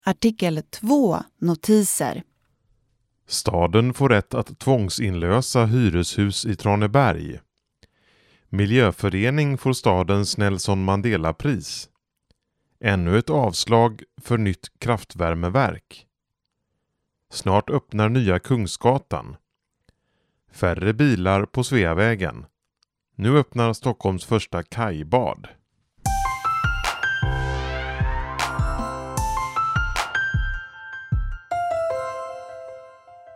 Artikel 2. Notiser. Staden får rätt att tvångsinlösa hyreshus i Traneberg. Miljöförening får stadens Nelson Mandela-pris. Ännu ett avslag för nytt kraftvärmeverk. Snart öppnar nya Kungsgatan. Färre bilar på Sveavägen. Nu öppnar Stockholms första kajbad.